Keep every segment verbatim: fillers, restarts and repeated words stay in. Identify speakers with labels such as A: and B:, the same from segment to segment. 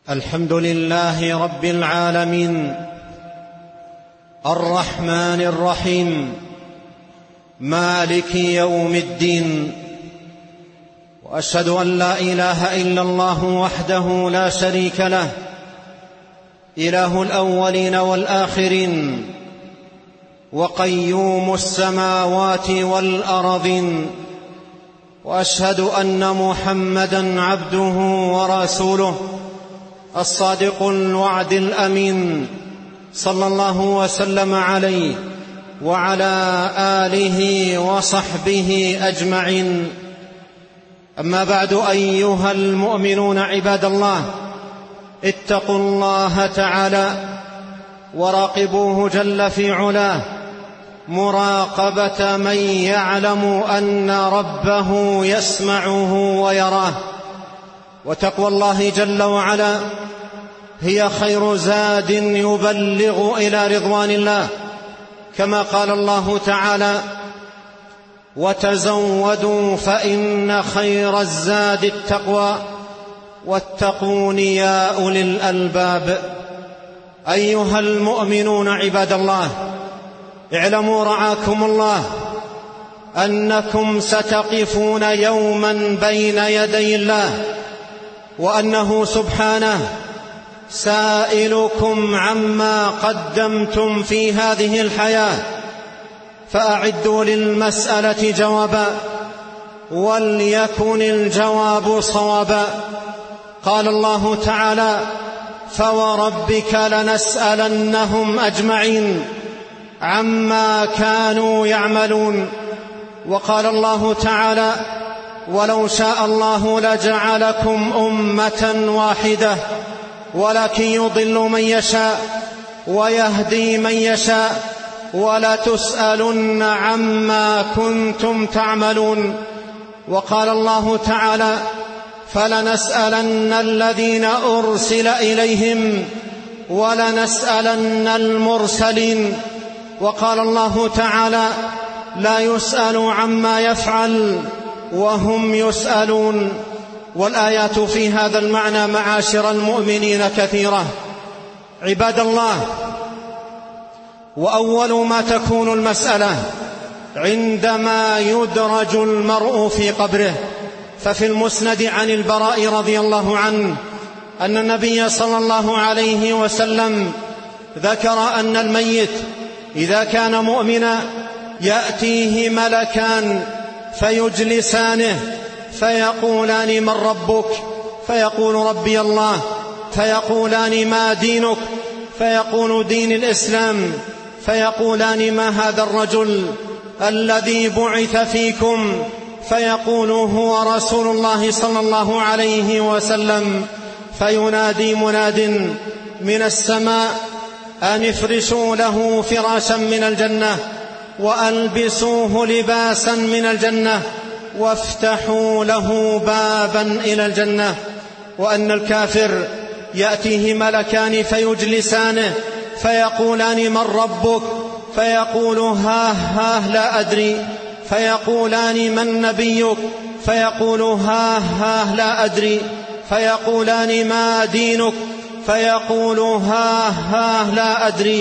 A: الحمد لله رب العالمين الرحمن الرحيم مالك يوم الدين، وأشهد أن لا إله إلا الله وحده لا شريك له، إله الأولين والآخرين وقيوم السماوات والأرضين، وأشهد أن محمدًا عبده ورسوله الصادق الوعد الأمين، صلى الله وسلم عليه وعلى آله وصحبه أجمعين. أما بعد، أيها المؤمنون عباد الله، اتقوا الله تعالى وراقبوه جل في علاه مراقبة من يعلم أن ربه يسمعه ويراه. وتقوى الله جل وعلا هي خير زاد يبلغ إلى رضوان الله، كما قال الله تعالى: وتزودوا فإن خير الزاد التقوى واتقون يا أولي الألباب. أيها المؤمنون عباد الله، اعلموا رعاكم الله أنكم ستقفون يوما بين يدي الله، وأنه سبحانه سائلكم عما قدمتم في هذه الحياة، فأعدوا للمسألة جوابا وليكن الجواب صوابا. قال الله تعالى: فوربك لنسألنهم أجمعين عما كانوا يعملون. وقال الله تعالى: ولو شاء الله لجعلكم أمة واحدة ولكن يضل من يشاء ويهدي من يشاء ولتسألن عما كنتم تعملون. وقال الله تعالى: فلنسألن الذين أرسل إليهم ولنسألن المرسلين. وقال الله تعالى: لا يسأل عما يفعل وهم يسألون. والآيات في هذا المعنى معاشر المؤمنين كثيرة عباد الله. وأول ما تكون المسألة عندما يدرج المرء في قبره، ففي المسند عن البراء رضي الله عنه أن النبي صلى الله عليه وسلم ذكر أن الميت إذا كان مؤمنا يأتيه ملكان فيجلسانه فيقولان: من ربك؟ فيقول: ربي الله. فيقولان: ما دينك؟ فيقول: دين الإسلام. فيقولان: ما هذا الرجل الذي بعث فيكم؟ فيقول: هو رسول الله صلى الله عليه وسلم. فينادي مناد من السماء: أن افرشوا له فراشا من الجنة وألبسوه لباسا من الجنة وافتحوا له بابا إلى الجنة. وأن الكافر يأتيه ملكان فيجلسانه فيقولان: من ربك؟ فيقول: ها ها لا أدري. فيقولان: من نبيك؟ فيقول: ها ها لا أدري. فيقولان: ما دينك؟ فيقول: ها ها لا أدري.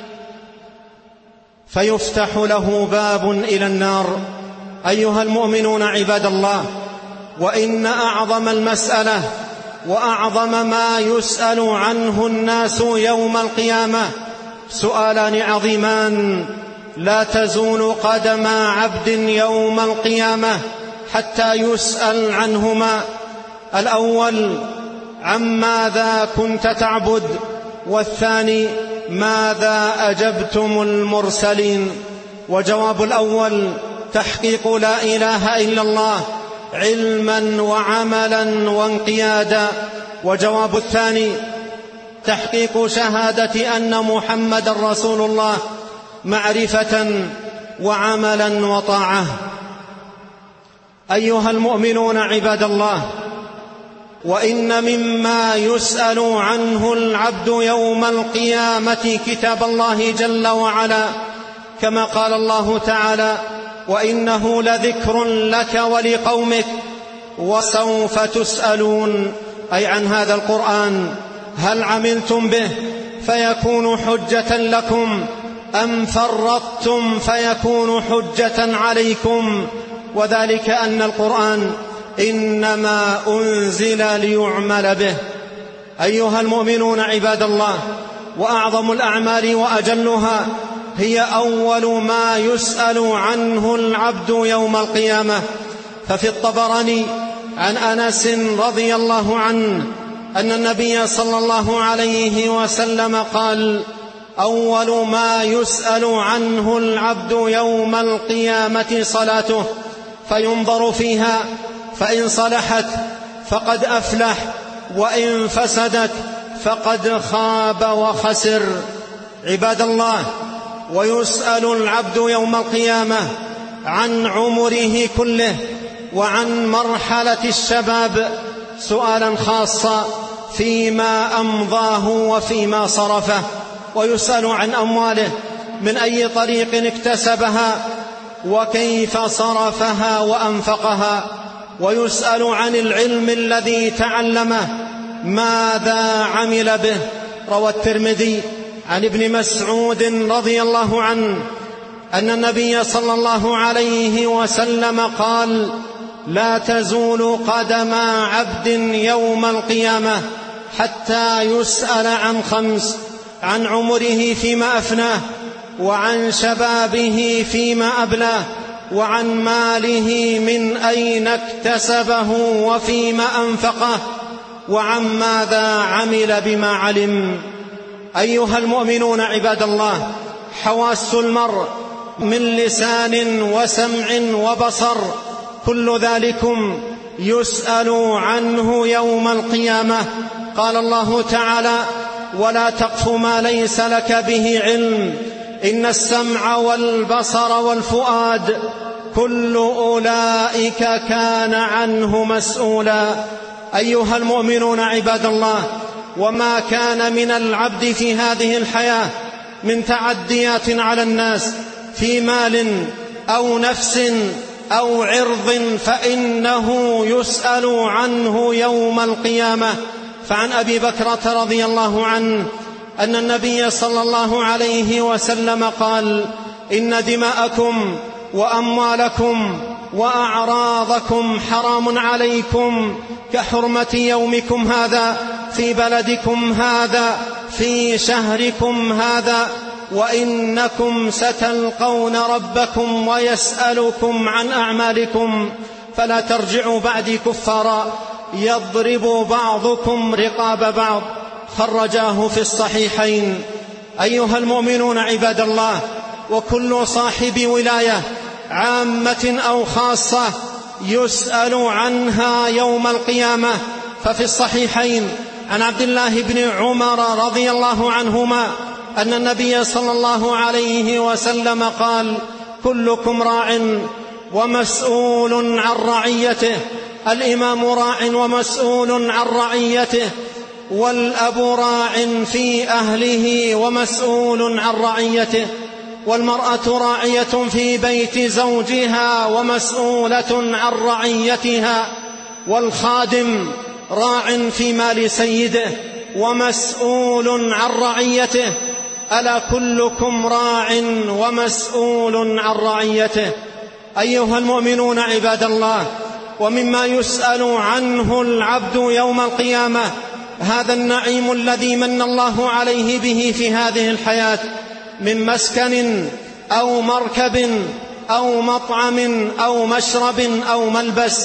A: فيفتح له باب إلى النار. أيها المؤمنون عباد الله، وإن أعظم المسألة وأعظم ما يسأل عنه الناس يوم القيامة سؤالان عظيمان لا تزول قدم عبد يوم القيامة حتى يسأل عنهما. الأول: عماذا كنت تعبد؟ والثاني: ماذا أجبتم المرسلين؟ وجواب الأول: تحقيق لا إله إلا الله علما وعملا وانقيادا. وجواب الثاني: تحقيق شهادة أن محمد رسول الله معرفة وعملا وطاعة. أيها المؤمنون عباد الله، وإن مما يسأل عنه العبد يوم القيامة كتاب الله جل وعلا، كما قال الله تعالى: وإنه لذكر لك ولقومك وسوف تسألون، أي عن هذا القرآن هل عملتم به فيكون حجة لكم أم فرطتم فيكون حجة عليكم؟ وذلك أن القرآن إنما أنزل ليعمل به. أيها المؤمنون عباد الله، وأعظم الأعمال وأجلها هي أول ما يسأل عنه العبد يوم القيامة. ففي الطبراني عن أنس رضي الله عنه أن النبي صلى الله عليه وسلم قال: أول ما يسأل عنه العبد يوم القيامة صلاته، فينظر فيها، فإن صلحت فقد أفلح، وإن فسدت فقد خاب وخسر. عباد الله، ويسأل العبد يوم القيامة عن عمره كله وعن مرحلة الشباب سؤالا خاصا فيما أمضاه وفيما صرفه، ويسأل عن أمواله من أي طريق اكتسبها وكيف صرفها وأنفقها، ويسأل عن العلم الذي تعلمه ماذا عمل به. روى الترمذي عن ابن مسعود رضي الله عنه أن النبي صلى الله عليه وسلم قال: لا تزول قدم عبد يوم القيامة حتى يسأل عن خمس: عن عمره فيما أفناه، وعن شبابه فيما أبلاه، وعن ماله من أين اكتسبه وفيما أنفقه، وعن ماذا عمل بما علم. أيها المؤمنون عباد الله، حواس المرء من لسان وسمع وبصر كل ذلكم يسأل عنه يوم القيامة. قال الله تعالى: ولا تقف ما ليس لك به علم إن السمع والبصر والفؤاد كل أولئك كان عنه مسؤولا. أيها المؤمنون عباد الله، وما كان من العبد في هذه الحياة من تعديات على الناس في مال أو نفس أو عرض فإنه يسأل عنه يوم القيامة. فعن أبي بكرة رضي الله عنه أن النبي صلى الله عليه وسلم قال: إن دماءكم وأموالكم وأعراضكم حرام عليكم كحرمة يومكم هذا في بلدكم هذا في شهركم هذا، وإنكم ستلقون ربكم ويسألكم عن أعمالكم، فلا ترجعوا بعدي كفارا يضرب بعضكم رقاب بعض. خرجاه في الصحيحين. أيها المؤمنون عباد الله، وكل صاحب ولاية عامة أو خاصة يسأل عنها يوم القيامة. ففي الصحيحين عن عبد الله بن عمر رضي الله عنهما أن النبي صلى الله عليه وسلم قال: كلكم راع ومسؤول عن رعيته. الإمام راع ومسؤول عن رعيته، والأب راع في أهله ومسؤول عن رعيته، والمرأة راعية في بيت زوجها ومسؤولة عن رعيتها، والخادم راع في مال سيده ومسؤول عن رعيته. ألا كلكم راع ومسؤول عن رعيته. أيها المؤمنون عباد الله، ومما يسأل عنه العبد يوم القيامة هذا النعيم الذي من الله عليه به في هذه الحياة من مسكن أو مركب أو مطعم أو مشرب أو ملبس.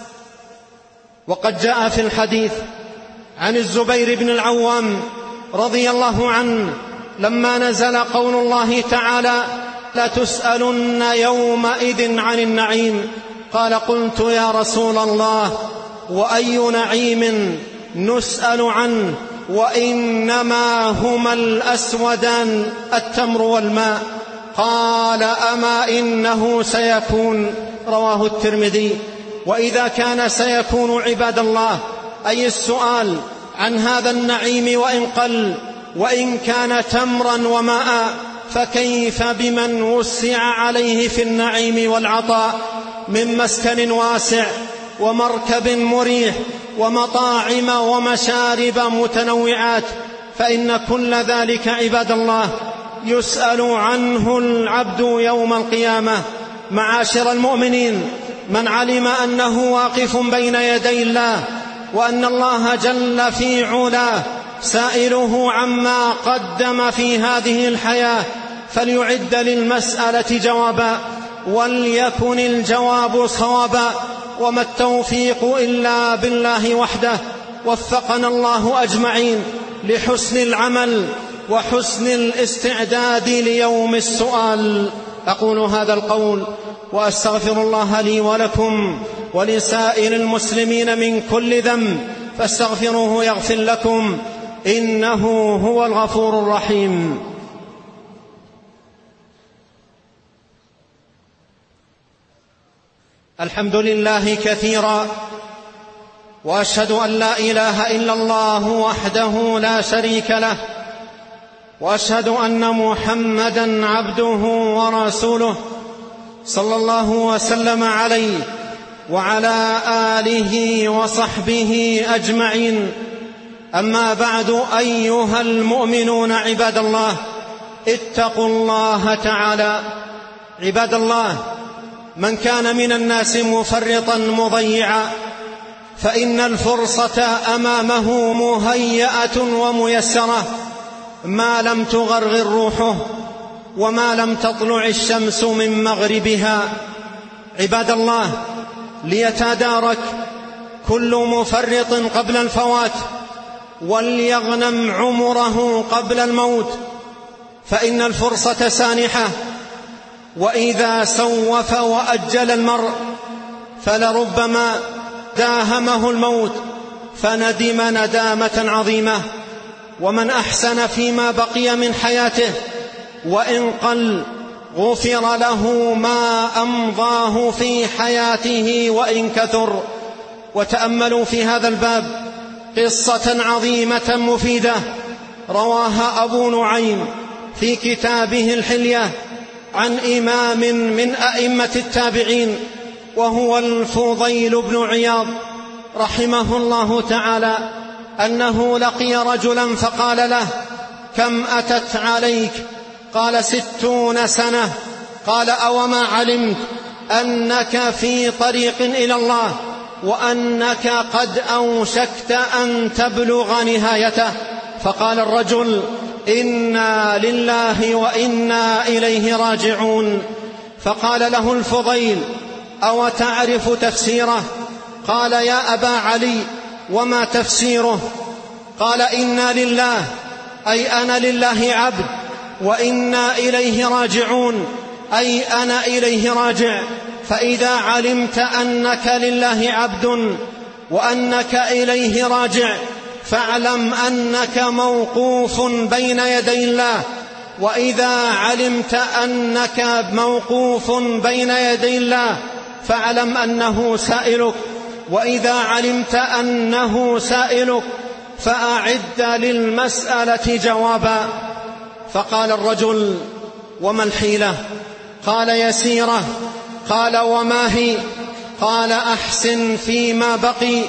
A: وقد جاء في الحديث عن الزبير بن العوام رضي الله عنه لما نزل قول الله تعالى: لتسألن يومئذ عن النعيم، قال: قلت يا رسول الله وأي نعيم نسأل عنه؟ وإنما هما الأسودان التمر والماء. قال: أما إنه سيكون. رواه الترمذي. وإذا كان سيكون عباد الله أي السؤال عن هذا النعيم وإن قل وإن كان تمرا وماء، فكيف بمن وسع عليه في النعيم والعطاء من مسكن واسع ومركب مريح ومطاعم ومشارب متنوعات، فإن كل ذلك عباد الله يسأل عنه العبد يوم القيامة. معاشر المؤمنين، من علم أنه واقف بين يدي الله، وأن الله جل في علاه سائله عما قدم في هذه الحياة، فليعد للمسألة جوابا، وليكن الجواب صوابا، وما التوفيق إلا بالله وحده. وفقنا الله أجمعين لحسن العمل وحسن الاستعداد ليوم السؤال. أقول هذا القول وأستغفر الله لي ولكم ولسائر المسلمين من كل ذنب، فاستغفروه يغفر لكم، إنه هو الغفور الرحيم. الحمد لله كثيرا، وأشهد أن لا إله إلا الله وحده لا شريك له، وأشهد أن محمدًا عبده ورسوله صلى الله وسلم عليه وعلى آله وصحبه أجمعين. أما بعد، أيها المؤمنون عباد الله، اتقوا الله تعالى. عباد الله، من كان من الناس مفرطا مضيعا فإن الفرصة أمامه مهيئة وميسرة ما لم تغرغر روحه وما لم تطلع الشمس من مغربها. عباد الله، ليتدارك كل مفرط قبل الفوات، وليغنم عمره قبل الموت، فإن الفرصة سانحة، وإذا سوف وأجل المرء فلربما داهمه الموت فندم ندامة عظيمة. ومن أحسن فيما بقي من حياته وإن قل غفر له ما أمضاه في حياته وإن كثر. وتأملوا في هذا الباب قصة عظيمة مفيدة رواها أبو نعيم في كتابه الحلية عن إمام من أئمة التابعين، وهو الفضيل بن عياض رحمه الله تعالى، أنه لقي رجلا فقال له: كم أتت عليك؟ قال: ستون سنة. قال: أوما علمت أنك في طريق إلى الله، وأنك قد أوشكت أن تبلغ نهايته؟ فقال الرجل: إنا لله وإنا إليه راجعون. فقال له الفضيل: أو تعرف تفسيره؟ قال: يا أبا علي، وما تفسيره؟ قال: إنا لله، أي أنا لله عبد، وإنا إليه راجعون، أي أنا إليه راجع. فإذا علمت أنك لله عبد وأنك إليه راجع فاعلم أنك موقوف بين يدي الله. وإذا علمت أنك موقوف بين يدي الله فاعلم أنه سائلك. وإذا علمت أنه سائلك فأعد للمسألة جوابا. فقال الرجل: وما الحيلة؟ قال: يسيرة. قال: وما هي؟ قال: أحسن فيما بقي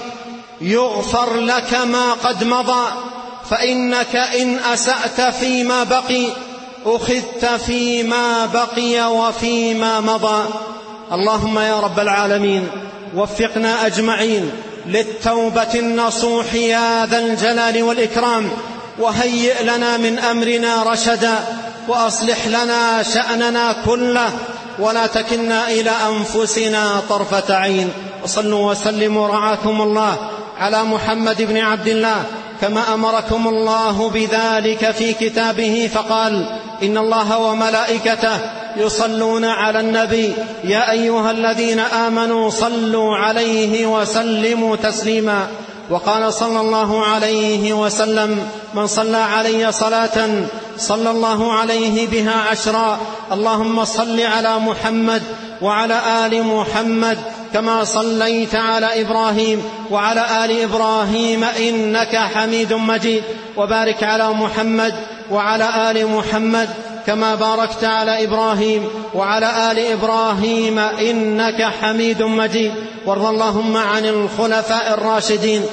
A: يغفر لك ما قد مضى، فإنك إن أسأت فيما بقي أخذت فيما بقي وفيما مضى. اللهم يا رب العالمين وفقنا أجمعين للتوبة النصوح يا ذا الجلال والإكرام، وهيئ لنا من أمرنا رشدا، وأصلح لنا شأننا كله، ولا تكلنا إلى أنفسنا طرفة عين. وصلوا وسلموا رعاكم الله على محمد بن عبد الله كما أمركم الله بذلك في كتابه، فقال: إن الله وملائكته يصلون على النبي يا أيها الذين آمنوا صلوا عليه وسلموا تسليما. وقال صلى الله عليه وسلم: من صلى علي صلاة صلى الله عليه بها عشرا. اللهم صل على محمد وعلى آل محمد كما صليت على إبراهيم وعلى آل إبراهيم إنك حميد مجيد. وبارك على محمد وعلى آل محمد كما باركت على إبراهيم وعلى آل إبراهيم إنك حميد مجيد. وارض اللهم عن الخلفاء الراشدين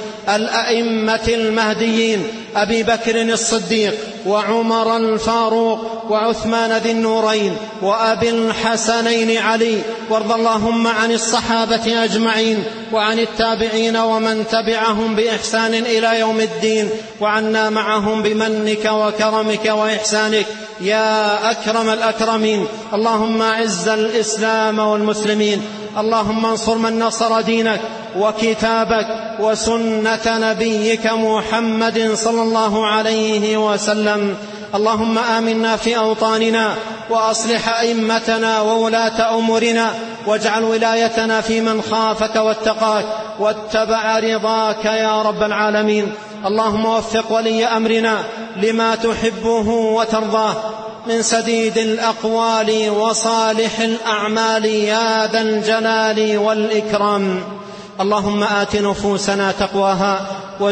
A: الأئمة المهديين أبي بكر الصديق وعمر الفاروق وعثمان ذي النورين وأبي الحسنين علي. وارض اللهم عن الصحابة أجمعين وعن التابعين ومن تبعهم بإحسان إلى يوم الدين، وعنا معهم بمنك وكرمك وإحسانك يا أكرم الأكرمين. اللهم أعز الإسلام والمسلمين، اللهم انصر من نصر دينك وكتابك وسنة نبيك محمد صلى الله عليه وسلم. اللهم آمنا في أوطاننا وأصلح أئمتنا وولاة أمورنا، واجعل ولايتنا في من خافك واتقاك واتبع رضاك يا رب العالمين. اللهم وفق ولي أمرنا لما تحبه وترضاه من سديد الأقوال وصالح الأعمال يا ذا الجلال والإكرام. اللهم آت نفوسنا تقواها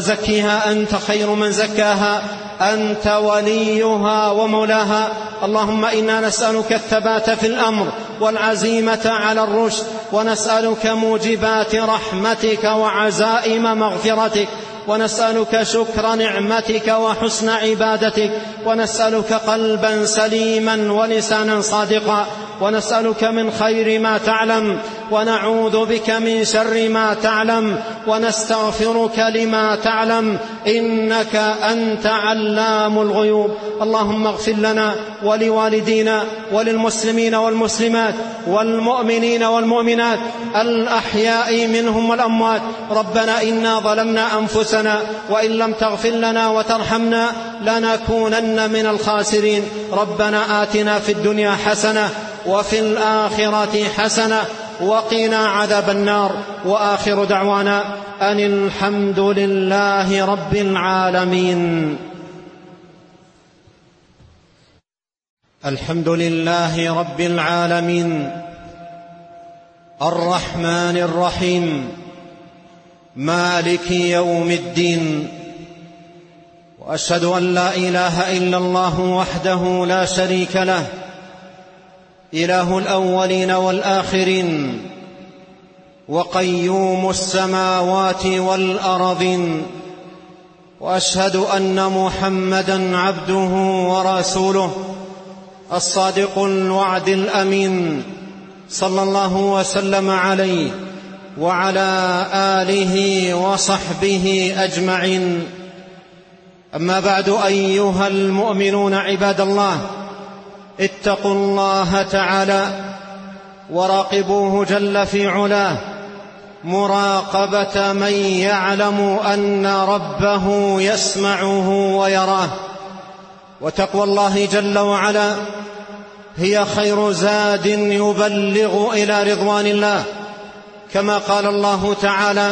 A: وزكها أنت خير من زكاها، أنت وليها ومولاها. اللهم إنا نسألك الثبات في الأمر والعزيمة على الرشد، ونسألك موجبات رحمتك وعزائم مغفرتك، ونسألك شكر نعمتك وحسن عبادتك، ونسألك قلبا سليما ولسانا صادقا، ونسألك من خير ما تعلم، ونعوذ بك من شر ما تعلم، ونستغفرك لما تعلم، إنك أنت علام الغيوب. اللهم اغفر لنا ولوالدينا وللمسلمين والمسلمات والمؤمنين والمؤمنات الأحياء منهم والأموات. ربنا إنا ظلمنا أنفسنا وإن لم تغفر لنا وترحمنا لنكونن من الخاسرين. ربنا آتنا في الدنيا حسنة وفي الآخرة حسنة وقنا عذاب النار. وآخر دعوانا أن الحمد لله رب العالمين. الحمد لله رب العالمين الرحمن الرحيم مالك يوم الدين، وأشهد أن لا إله إلا الله وحده لا شريك له، إله الأولين والآخرين، وقيوم السماوات والأرضين. وأشهد أن محمدًا عبده ورسوله الصادق الوعد الأمين، صلى الله وسلم عليه وعلى آله وصحبه أجمعين. أما بعد، أيها المؤمنون عباد الله، اتقوا الله تعالى وراقبوه جل في علاه مراقبة من يعلم أن ربه يسمعه ويراه. وتقوى الله جل وعلا هي خير زاد يبلغ إلى رضوان الله، كما قال الله تعالى: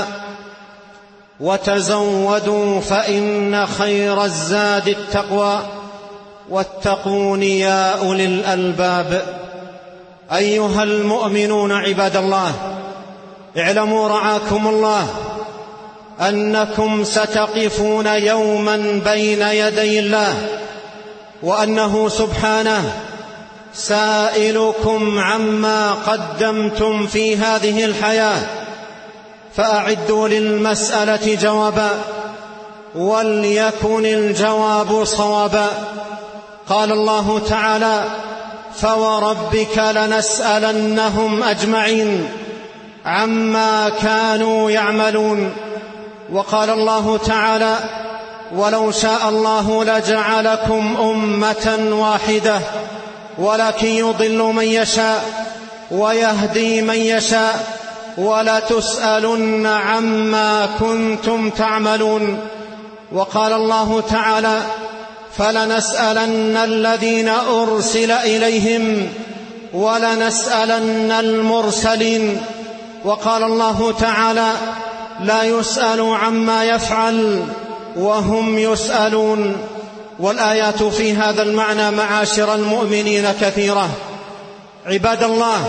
A: وتزودوا فإن خير الزاد التقوى واتقون يا أولي الألباب. أيها المؤمنون عباد الله، اعلموا رعاكم الله أنكم ستقفون يوما بين يدي الله، وأنه سبحانه سائلكم عما قدمتم في هذه الحياة، فأعدوا للمسألة جوابا وليكن الجواب صوابا. قال الله تعالى: فوربك لنسألنهم أجمعين عما كانوا يعملون. وقال الله تعالى: ولو شاء الله لجعلكم أمة واحدة ولكن يضل من يشاء ويهدي من يشاء ولتسألن عما كنتم تعملون. وقال الله تعالى: فلنسألن الذين أرسل إليهم ولنسألن المرسلين. وقال الله تعالى: لا يسأل عما يفعل وهم يسألون. والآيات في هذا المعنى معاشر المؤمنين كثيرة عباد الله.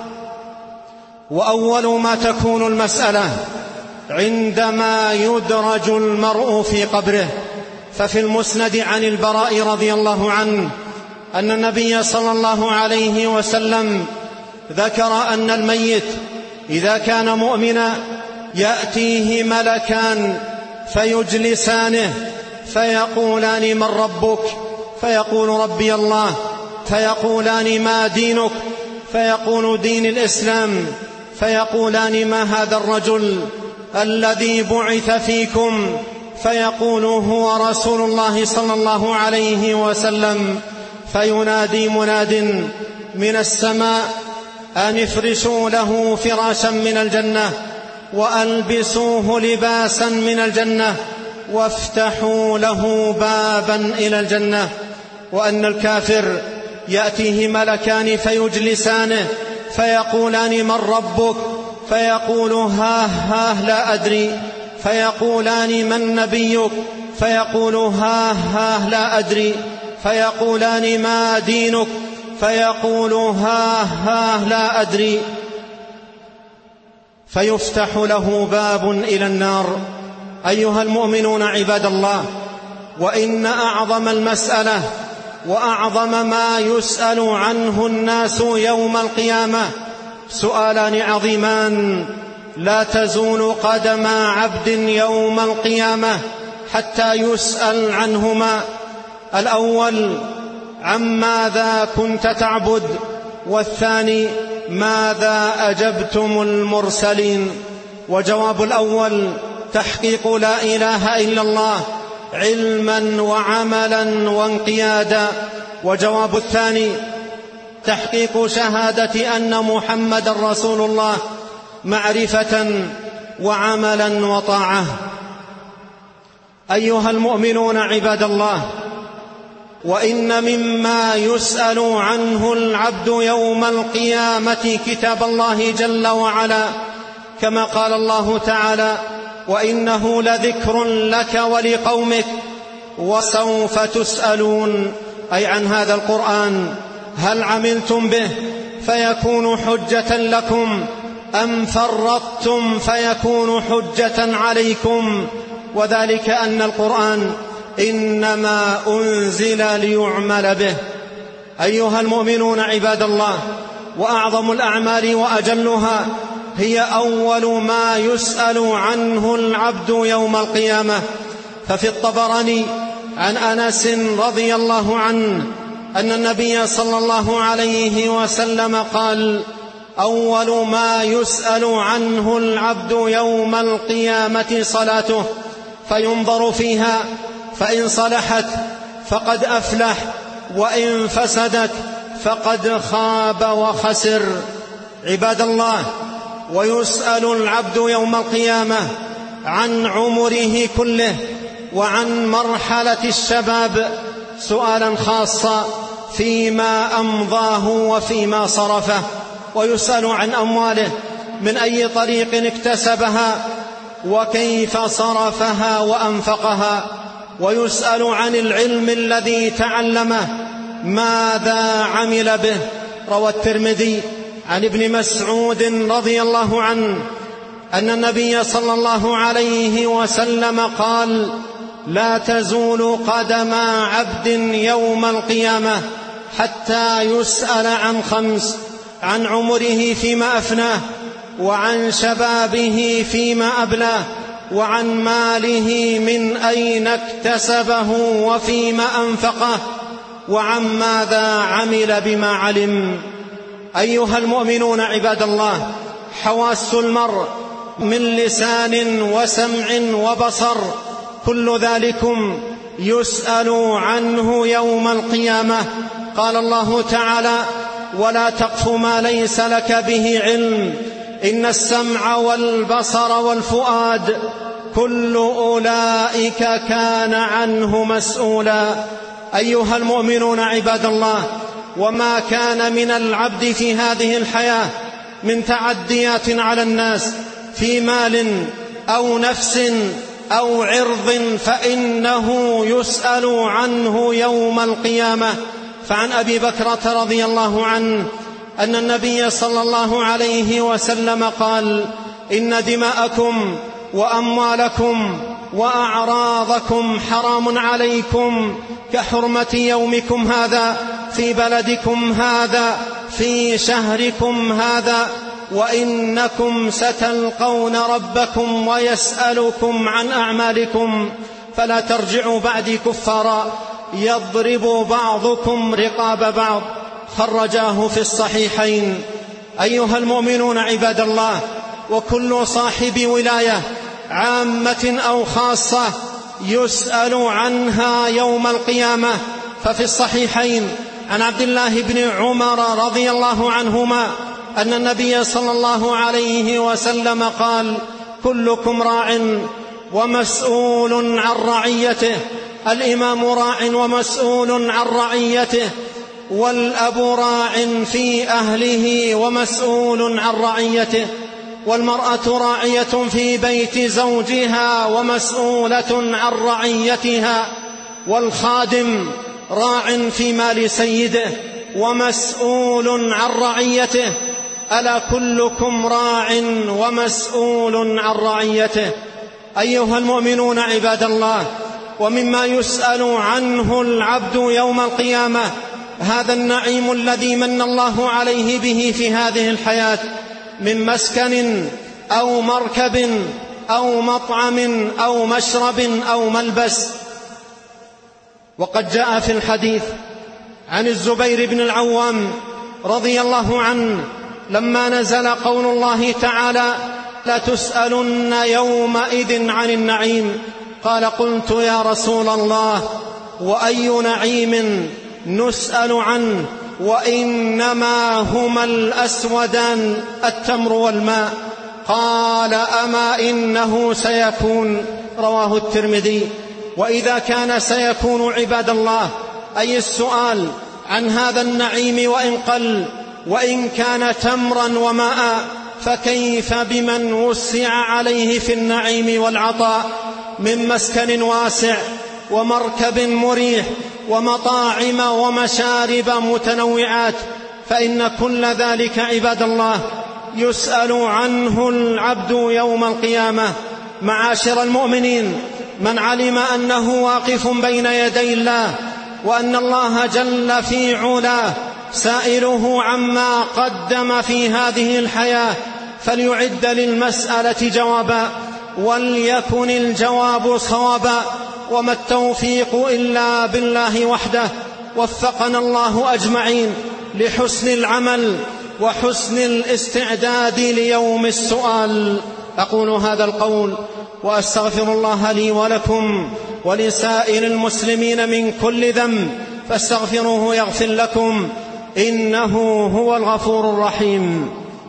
A: وأول ما تكون المسألة عندما يدرج المرء في قبره، ففي المسند عن البراء رضي الله عنه أن النبي صلى الله عليه وسلم ذكر أن الميت إذا كان مؤمنا يأتيه ملكان فيجلسانه فيقولان: من ربك؟ فيقول: ربي الله. فيقولان: ما دينك؟ فيقول: دين الإسلام. فيقولان: ما هذا الرجل الذي بعث فيكم؟ فيقول: هو رسول الله صلى الله عليه وسلم. فينادي مناد من السماء: أن افرشوا له فراشا من الجنة، وألبسوه لباسا من الجنة، وافتحوا له بابا إلى الجنة. وأن الكافر يأتيه ملكان فيجلسانه فيقولان: من ربك؟ فيقول: ها ها لا أدري. فيقولان: من نبيك؟ فيقول: ها ها لا أدري. فيقولان: ما دينك؟ فيقول: ها ها لا أدري. فيفتح له باب إلى النار. أيها المؤمنون عباد الله، وإن أعظم المسألة وأعظم ما يسأل عنه الناس يوم القيامة سؤالان عظيمان لا تزول قدم عبد يوم القيامة حتى يسأل عنهما. الأول: عن ماذا كنت تعبد؟ والثاني: ماذا أجبتم المرسلين؟ وجواب الأول: تحقيق لا إله إلا الله علما وعملا وانقيادا. وجواب الثاني: تحقيق شهادة أن محمد رسول الله معرفة وعملا وطاعة. أيها المؤمنون عباد الله، وإن مما يسأل عنه العبد يوم القيامة كتاب الله جل وعلا، كما قال الله تعالى: وإنه لذكر لك ولقومك وسوف تسألون. أي عن هذا القرآن: هل عملتم به فيكون حجة لكم، أم فرطتم فيكون حجة عليكم؟ وذلك أن القرآن إنما أنزل ليعمل به. أيها المؤمنون عباد الله، وأعظم الأعمال وأجلها هي أول ما يسأل عنه العبد يوم القيامة. ففي الطبراني عن أنس رضي الله عنه أن النبي صلى الله عليه وسلم قال: أول ما يسأل عنه العبد يوم القيامة صلاته، فينظر فيها، فإن صلحت فقد أفلح، وإن فسدت فقد خاب وخسر. عباد الله، ويسأل العبد يوم القيامة عن عمره كله وعن مرحلة الشباب سؤالا خاصا فيما أمضاه وفيما صرفه، ويسأل عن أمواله من أي طريق اكتسبها وكيف صرفها وأنفقها، ويسأل عن العلم الذي تعلمه ماذا عمل به. روى الترمذي عن ابن مسعود رضي الله عنه أن النبي صلى الله عليه وسلم قال: لا تزول قدم عبد يوم القيامة حتى يسأل عن خمس: عن عمره فيما أفناه، وعن شبابه فيما أبلاه، وعن ماله من أين اكتسبه وفيما أنفقه، وعن ماذا عمل بما علم. أيها المؤمنون عباد الله، حواس المرء من لسان وسمع وبصر كل ذلكم يسأل عنه يوم القيامة. قال الله تعالى: ولا تقف ما ليس لك به علم إن السمع والبصر والفؤاد كل أولئك كان عنه مسؤولا. أيها المؤمنون عباد الله، وما كان من العبد في هذه الحياة من تعديات على الناس في مال أو نفس أو عرض فإنه يسأل عنه يوم القيامة. فعن أبي بكرة رضي الله عنه أن النبي صلى الله عليه وسلم قال: إن دماءكم وأموالكم وأعراضكم حرام عليكم كحرمة يومكم هذا في بلدكم هذا في شهركم هذا، وإنكم ستلقون ربكم ويسألكم عن أعمالكم، فلا ترجعوا بعدي كفارا يضرب بعضكم رقاب بعض. خرجاه في الصحيحين. أيها المؤمنون عباد الله، وكل صاحب ولاية عامة أو خاصة يسأل عنها يوم القيامة. ففي الصحيحين عن عبد الله بن عمر رضي الله عنهما أن النبي صلى الله عليه وسلم قال: كلكم راع ومسؤول عن رعيته. الإمام راع ومسؤول عن رعيته، والأب راع في أهله ومسؤول عن رعيته، والمرأة راعية في بيت زوجها ومسؤولة عن رعيتها، والخادم راع في مال سيده ومسؤول عن رعيته. ألا كلكم راع ومسؤول عن رعيته. أيها المؤمنون عباد الله، ومما يسأل عنه العبد يوم القيامة هذا النعيم الذي من الله عليه به في هذه الحياة من مسكن أو مركب أو مطعم أو مشرب أو ملبس. وقد جاء في الحديث عن الزبير بن العوام رضي الله عنه لما نزل قول الله تعالى: لتسألن يومئذ عن النعيم، قال: قلت يا رسول الله وأي نعيم نسأل عنه؟ وإنما هما الأسودان التمر والماء. قال: أما إنه سيكون. رواه الترمذي. وإذا كان سيكون عباد الله، أي السؤال عن هذا النعيم وإن قل، وإن كان تمرا وماء، فكيف بمن وسع عليه في النعيم والعطاء من مسكن واسع ومركب مريح ومطاعم ومشارب متنوعات؟ فإن كل ذلك عباد الله يسأل عنه العبد يوم القيامة. معاشر المؤمنين، من علم أنه واقف بين يدي الله، وأن الله جل في علاه سائله عما قدم في هذه الحياة، فليعد للمسألة جوابا، وليكن الجواب صوابا. وما التوفيق إلا بالله وحده. وفقنا الله أجمعين لحسن العمل وحسن الاستعداد ليوم السؤال. أقول هذا القول وأستغفر الله لي ولكم ولسائر المسلمين من كل ذنب، فاستغفروه يغفر لكم، إنه هو الغفور الرحيم.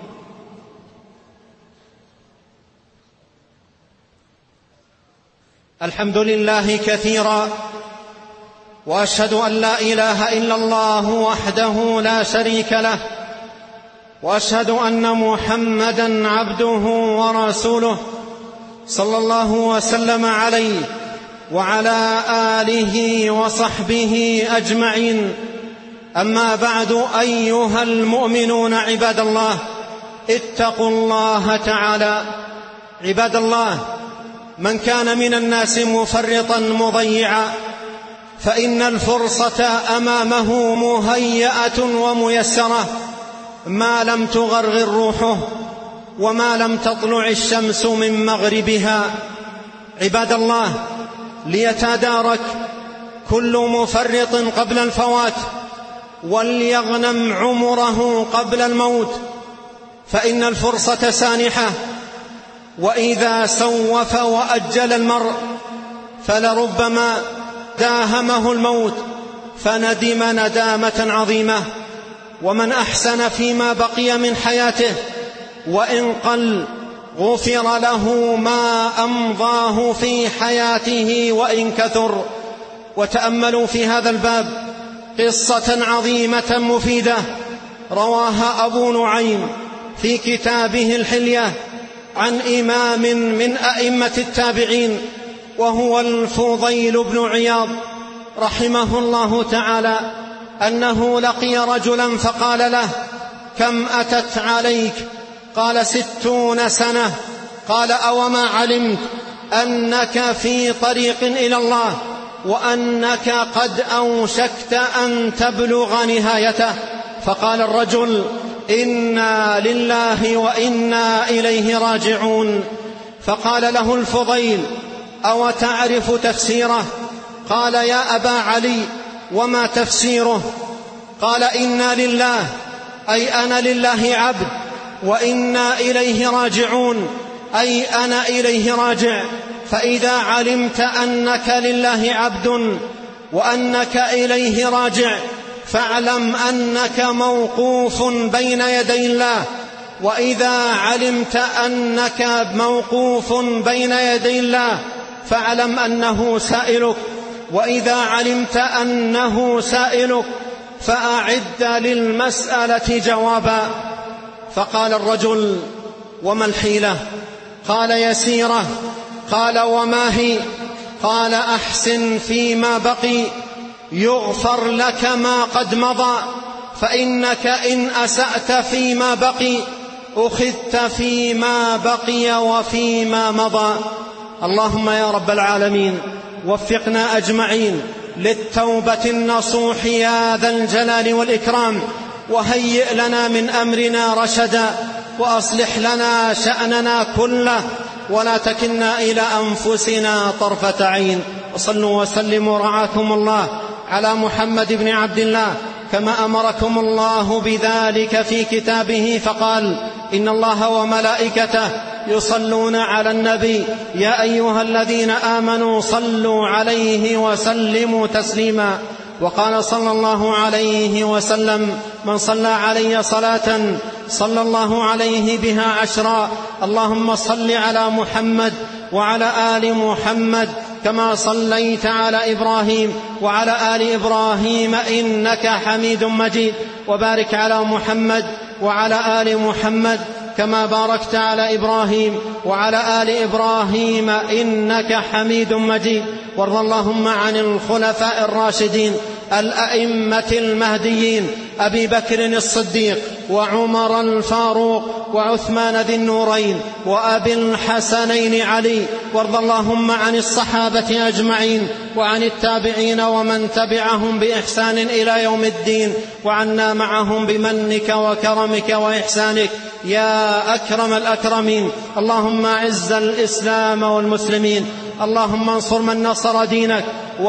A: الحمد لله كثيرا، وأشهد أن لا إله إلا الله وحده لا شريك له، وأشهد أن محمدًا عبده ورسوله صلى الله وسلم عليه وعلى آله وصحبه أجمعين. أما بعد، أيها المؤمنون عباد الله، اتقوا الله تعالى. عباد الله، من كان من الناس مفرطا مضيعا فإن الفرصة أمامه مهيئة وميسرة ما لم تغرغر روحه وما لم تطلع الشمس من مغربها. عباد الله، ليتدارك كل مفرط قبل الفوات، وليغنم عمره قبل الموت، فإن الفرصة سانحة، وإذا سوف وأجل المرء فلربما داهمه الموت فندم ندامة عظيمة. ومن أحسن فيما بقي من حياته وإن قل غفر له ما أمضاه في حياته وإن كثر. وتأملوا في هذا الباب قصة عظيمة مفيدة رواها أبو نعيم في كتابه الحلية عن إمام من أئمة التابعين، وهو الفضيل بن عياض رحمه الله تعالى، أنه لقي رجلا فقال له: كم أتت عليك؟ قال: ستون سنة. قال: أوما علمت أنك في طريق إلى الله وأنك قد أوشكت أن تبلغ نهايته. فقال الرجل: إنا لله وإنا إليه راجعون. فقال له الفضيل: أو تعرف تفسيره؟ قال: يا أبا علي، وما تفسيره؟ قال: إنا لله، أي أنا لله عبد، وإنا إليه راجعون، أي أنا إليه راجع. فإذا علمت أنك لله عبد وأنك إليه راجع فاعلم أنك موقوف بين يدي الله. وإذا علمت أنك موقوف بين يدي الله فاعلم أنه سائلك. وإذا علمت أنه سائلك فأعد للمسألة جوابا. فقال الرجل: وما الحيلة؟ قال: يسيرة. قال: وما هي؟ قال: أحسن فيما بقي يغفر لك ما قد مضى، فإنك إن أسأت فيما بقي أخذت فيما بقي وفيما مضى. اللهم يا رب العالمين وفقنا أجمعين للتوبة النصوح يا ذا الجلال والإكرام، وهيئ لنا من أمرنا رشدا، وأصلح لنا شأننا كله، ولا تكلنا إلى أنفسنا طرفة عين. وصلوا وسلموا رعاكم الله على محمد بن عبد الله كما أمركم الله بذلك في كتابه، فقال: إن الله وملائكته يصلون على النبي يا أيها الذين آمنوا صلوا عليه وسلموا تسليما. وقال صلى الله عليه وسلم: من صلى علي صلاة صلى الله عليه بها عشرا. اللهم صل على محمد وعلى آل محمد كما صليت على إبراهيم وعلى آل إبراهيم إنك حميد مجيد، وبارك على محمد وعلى آل محمد كما باركت على إبراهيم وعلى آل إبراهيم إنك حميد مجيد. وارض اللهم عن الخلفاء الراشدين الأئمة المهديين أبي بكر الصديق وعمر الفاروق وعثمان ذي النورين وأبي الحسنين علي. وارض اللهم عن الصحابة أجمعين وعن التابعين ومن تبعهم بإحسان إلى يوم الدين، وعنا معهم بمنك وكرمك وإحسانك يا أكرم الأكرمين. اللهم أعز الإسلام والمسلمين، اللهم انصر من نصر دينك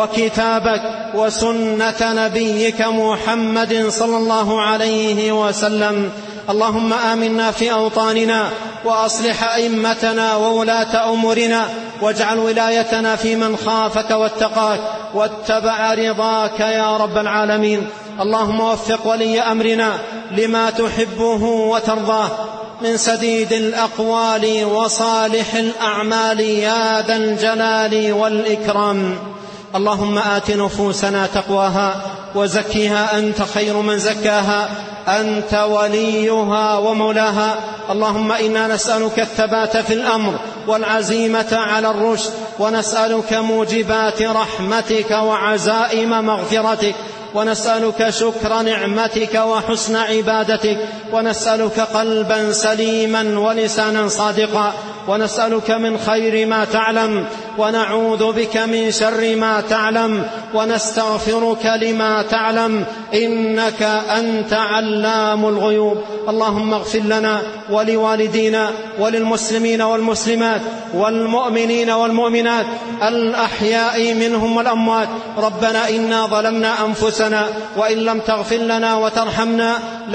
A: وكتابك وسنة نبيك محمد صلى الله عليه وسلم. اللهم آمنا في أوطاننا وأصلح أئمتنا وولاة أمورنا، واجعل ولايتنا في من خافك واتقاك واتبع رضاك يا رب العالمين. اللهم وفق ولي أمرنا لما تحبه وترضاه من سديد الأقوال وصالح الأعمال يا ذا الجلال والإكرام. اللهم آت نفوسنا تقواها وزكها أنت خير من زكاها، أنت وليها ومولاها. اللهم إنا نسألك الثبات في الأمر والعزيمة على الرشد، ونسألك موجبات رحمتك وعزائم مغفرتك، ونسألك شكر نعمتك وحسن عبادتك، ونسألك قلبا سليما ولسانا صادقا، ونسألك من خير ما تعلم، ونعوذ بك من شر ما تعلم، ونستغفرك لما تعلم، إنك أنت علام الغيوب. اللهم اغفر لنا ولوالدينا وللمسلمين والمسلمات والمؤمنين والمؤمنات الأحياء منهم والأموات. ربنا إنا ظلمنا أنفسنا وإن لم تغفر لنا وترحمنا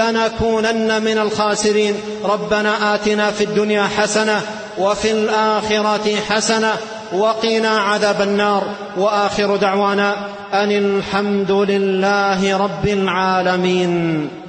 A: لنكونن من الخاسرين. ربنا آتنا في الدنيا حسنة وفي الآخرة حسنة وقنا عذاب النار. وآخر دعوانا أن الحمد لله رب العالمين.